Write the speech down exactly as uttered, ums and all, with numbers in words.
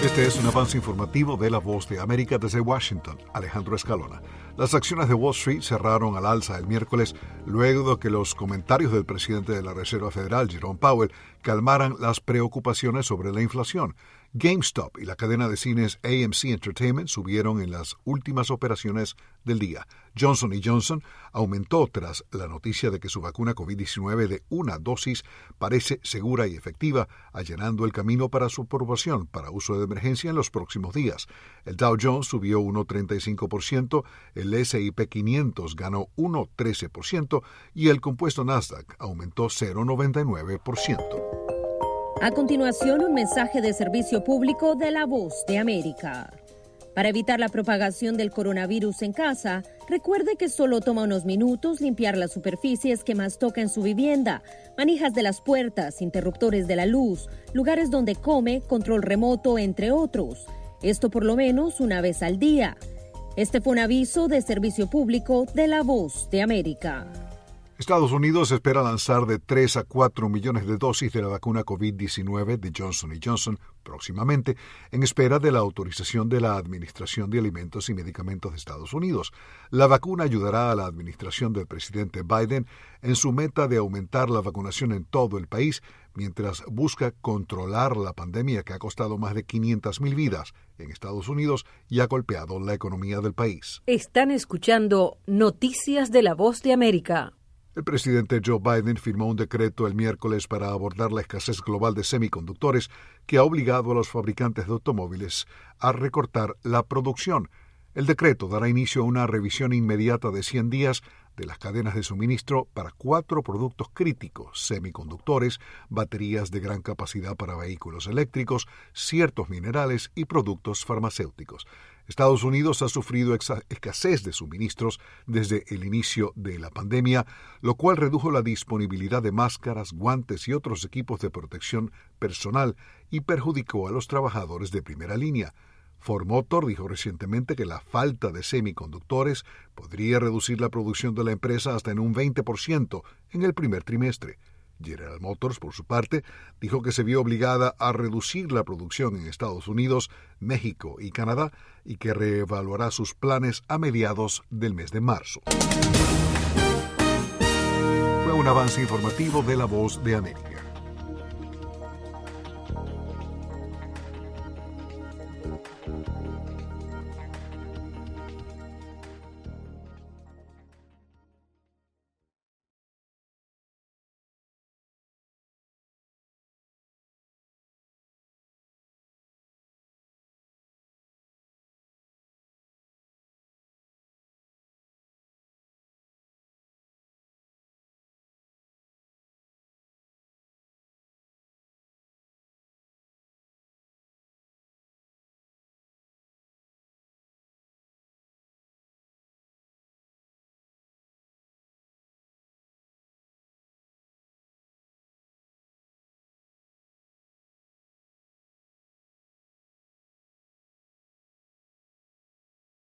Este es un avance informativo de La Voz de América desde Washington. Alejandro Escalona. Las acciones de Wall Street cerraron al alza el miércoles luego de que los comentarios del presidente de la Reserva Federal, Jerome Powell, calmaran las preocupaciones sobre la inflación. GameStop y la cadena de cines A M C Entertainment subieron en las últimas operaciones del día. Johnson y Johnson aumentó tras la noticia de que su vacuna COVID diecinueve de una dosis parece segura y efectiva, allanando el camino para su aprobación para uso de emergencia en los próximos días. El Dow Jones subió uno coma treinta y cinco por ciento, el S y P quinientos ganó uno coma trece por ciento y el compuesto Nasdaq aumentó cero coma noventa y nueve por ciento. A continuación, un mensaje de servicio público de La Voz de América. Para evitar la propagación del coronavirus en casa, recuerde que solo toma unos minutos limpiar las superficies que más toca en su vivienda, manijas de las puertas, interruptores de la luz, lugares donde come, control remoto, entre otros. Esto por lo menos una vez al día. Este fue un aviso de servicio público de La Voz de América. Estados Unidos espera lanzar de tres a cuatro millones de dosis de la vacuna COVID diecinueve de Johnson y Johnson próximamente, en espera de la autorización de la Administración de Alimentos y Medicamentos de Estados Unidos. La vacuna ayudará a la administración del presidente Biden en su meta de aumentar la vacunación en todo el país, mientras busca controlar la pandemia que ha costado más de quinientas mil vidas en Estados Unidos y ha golpeado la economía del país. Están escuchando Noticias de La Voz de América. El presidente Joe Biden firmó un decreto el miércoles para abordar la escasez global de semiconductores que ha obligado a los fabricantes de automóviles a recortar la producción. El decreto dará inicio a una revisión inmediata de cien días de las cadenas de suministro para cuatro productos críticos: semiconductores, baterías de gran capacidad para vehículos eléctricos, ciertos minerales y productos farmacéuticos. Estados Unidos ha sufrido escasez de suministros desde el inicio de la pandemia, lo cual redujo la disponibilidad de máscaras, guantes y otros equipos de protección personal y perjudicó a los trabajadores de primera línea. Ford Motor dijo recientemente que la falta de semiconductores podría reducir la producción de la empresa hasta en un veinte por ciento en el primer trimestre. General Motors, por su parte, dijo que se vio obligada a reducir la producción en Estados Unidos, México y Canadá y que reevaluará sus planes a mediados del mes de marzo. Fue un avance informativo de La Voz de América.